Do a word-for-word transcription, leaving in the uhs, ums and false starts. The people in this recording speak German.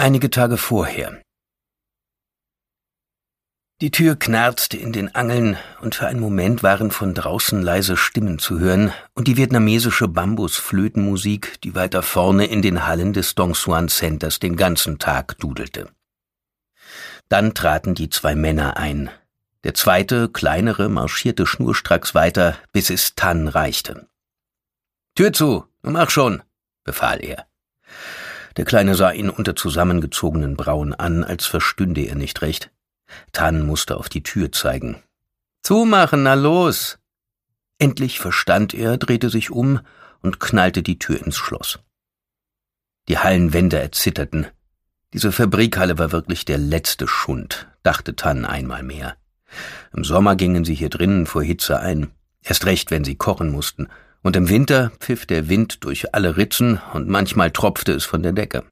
Einige Tage vorher. Die Tür knarzte in den Angeln, und für einen Moment waren von draußen leise Stimmen zu hören und die vietnamesische Bambusflötenmusik, die weiter vorne in den Hallen des Dong Xuan Centers den ganzen Tag dudelte. Dann traten die zwei Männer ein. Der zweite, kleinere, marschierte schnurstracks weiter, bis es Tan reichte. »Tür zu, mach schon«, befahl er. Der Kleine sah ihn unter zusammengezogenen Brauen an, als verstünde er nicht recht. Tan musste auf die Tür zeigen. »Zumachen, na los!« Endlich verstand er, drehte sich um und knallte die Tür ins Schloss. Die Hallenwände erzitterten. Diese Fabrikhalle war wirklich der letzte Schund, dachte Tan einmal mehr. Im Sommer gingen sie hier drinnen vor Hitze ein, erst recht, wenn sie kochen mussten, und im Winter pfiff der Wind durch alle Ritzen und manchmal tropfte es von der Decke.